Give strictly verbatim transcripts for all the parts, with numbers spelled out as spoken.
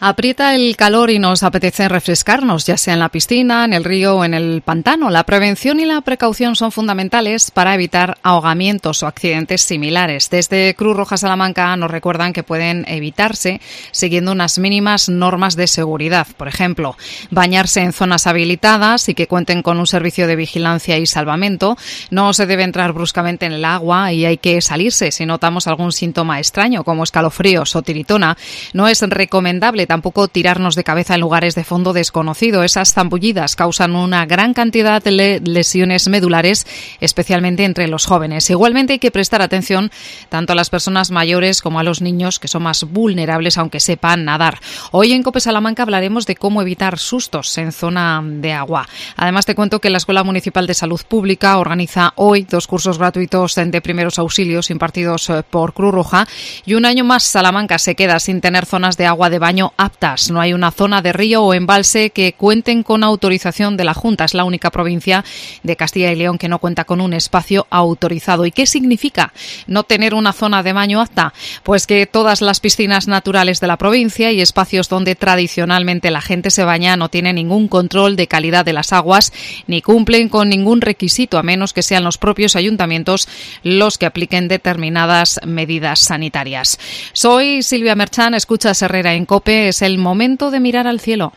Aprieta el calor y nos apetece refrescarnos, ya sea en la piscina, en el río o en el pantano. La prevención y la precaución son fundamentales para evitar ahogamientos o accidentes similares. Desde Cruz Roja Salamanca nos recuerdan que pueden evitarse siguiendo unas mínimas normas de seguridad. Por ejemplo, bañarse en zonas habilitadas y que cuenten con un servicio de vigilancia y salvamento. No se debe entrar bruscamente en el agua y hay que salirse si notamos algún síntoma extraño como escalofríos o tiritona. No es recomendable tampoco tirarnos de cabeza en lugares de fondo desconocido. Esas zambullidas causan una gran cantidad de lesiones medulares, especialmente entre los jóvenes. Igualmente hay que prestar atención tanto a las personas mayores como a los niños, que son más vulnerables aunque sepan nadar. Hoy en COPE Salamanca hablaremos de cómo evitar sustos en zona de agua. Además te cuento que la Escuela Municipal de Salud Pública organiza hoy dos cursos gratuitos de primeros auxilios impartidos por Cruz Roja, y un año más Salamanca se queda sin tener zonas de agua de baño aptas. No hay una zona de río o embalse que cuenten con autorización de la Junta. Es la única provincia de Castilla y León que no cuenta con un espacio autorizado. ¿Y qué significa no tener una zona de baño apta? Pues que todas las piscinas naturales de la provincia y espacios donde tradicionalmente la gente se baña no tienen ningún control de calidad de las aguas ni cumplen con ningún requisito, a menos que sean los propios ayuntamientos los que apliquen determinadas medidas sanitarias. Soy Silvia Merchán, escuchas Herrera en COPE. Es el momento de mirar al cielo.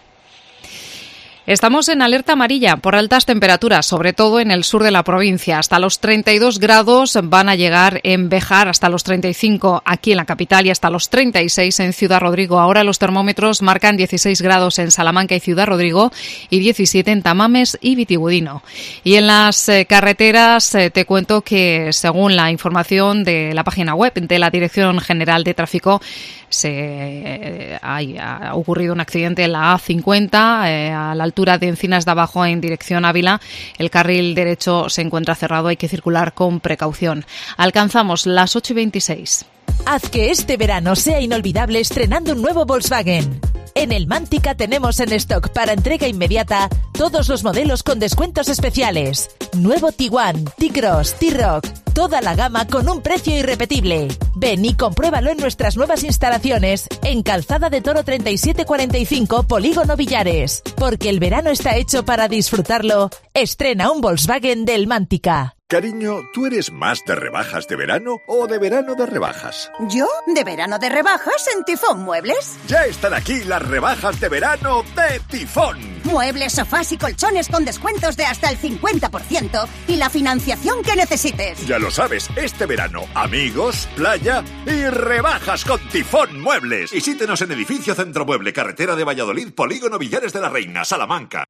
Estamos en alerta amarilla por altas temperaturas, sobre todo en el sur de la provincia. Hasta los treinta y dos grados van a llegar en Béjar, hasta los treinta y cinco aquí en la capital y hasta los treinta y seis en Ciudad Rodrigo. Ahora los termómetros marcan dieciséis grados en Salamanca y Ciudad Rodrigo y diecisiete en Tamames y Vitigudino. Y en las eh, carreteras eh, te cuento que, según la información de la página web de la Dirección General de Tráfico, se eh, hay, ha ocurrido un accidente en la A cincuenta eh, a la altura de Encinas de Abajo en dirección Ávila. El carril derecho se encuentra cerrado, hay que circular con precaución. Alcanzamos las ocho y veintiséis. Haz que este verano sea inolvidable estrenando un nuevo Volkswagen. En el Mántica tenemos en stock para entrega inmediata todos los modelos con descuentos especiales. Nuevo Tiguan, T-Cross, T-Rock, toda la gama con un precio irrepetible. Ven y compruébalo en nuestras nuevas instalaciones en Calzada de Toro treinta y siete cuarenta y cinco, Polígono Villares. Porque el verano está hecho para disfrutarlo. Estrena un Volkswagen del Mántica. Cariño, ¿tú eres más de rebajas de verano o de verano de rebajas? ¿Yo? ¿De verano de rebajas en Tifón Muebles? Ya están aquí las rebajas de verano de Tifón. Muebles, sofás y colchones con descuentos de hasta el cincuenta por ciento y la financiación que necesites. Ya lo sabes, este verano, amigos, playa y rebajas con Tifón Muebles. Visítenos en Edificio Centro Mueble, carretera de Valladolid, Polígono Villares de la Reina, Salamanca.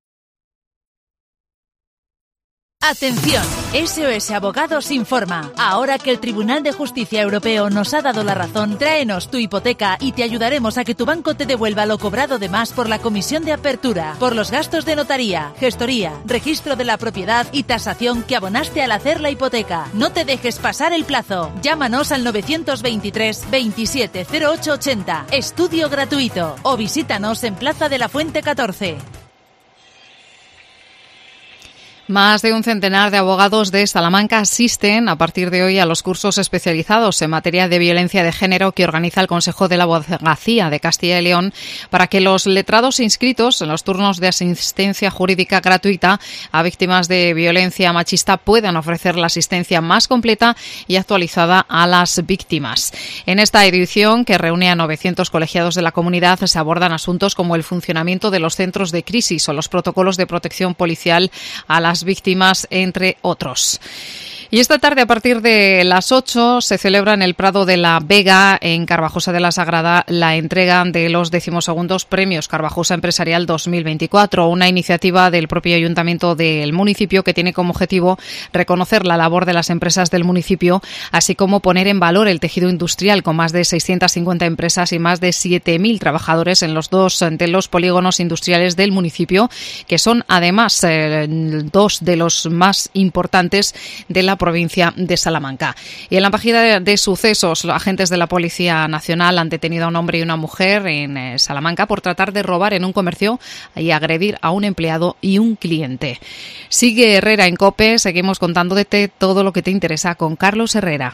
Atención, S O S Abogados informa. Ahora que el Tribunal de Justicia Europeo nos ha dado la razón, tráenos tu hipoteca y te ayudaremos a que tu banco te devuelva lo cobrado de más por la comisión de apertura, por los gastos de notaría, gestoría, registro de la propiedad y tasación que abonaste al hacer la hipoteca. No te dejes pasar el plazo. Llámanos al novecientos veintitrés veintisiete cero ocho ochenta, estudio gratuito, o visítanos en Plaza de la Fuente catorce. Más de un centenar de abogados de Salamanca asisten a partir de hoy a los cursos especializados en materia de violencia de género que organiza el Consejo de la Abogacía de Castilla y León para que los letrados inscritos en los turnos de asistencia jurídica gratuita a víctimas de violencia machista puedan ofrecer la asistencia más completa y actualizada a las víctimas. En esta edición, que reúne a novecientos colegiados de la comunidad, se abordan asuntos como el funcionamiento de los centros de crisis o los protocolos de protección policial a las víctimas, entre otros. Y esta tarde, a partir de las ocho, se celebra en el Prado de la Vega, en Carvajosa de la Sagrada, la entrega de los decimosegundos Premios Carvajosa Empresarial dos mil veinticuatro, una iniciativa del propio ayuntamiento del municipio que tiene como objetivo reconocer la labor de las empresas del municipio, así como poner en valor el tejido industrial con más de seiscientas cincuenta empresas y más de siete mil trabajadores en los dos de los polígonos industriales del municipio, que son además eh, dos de los más importantes de la provincia de Salamanca. Y en la página de, de sucesos, los agentes de la Policía Nacional han detenido a un hombre y una mujer en eh, Salamanca por tratar de robar en un comercio y agredir a un empleado y un cliente. Sigue Herrera en COPE, seguimos contándote todo lo que te interesa con Carlos Herrera.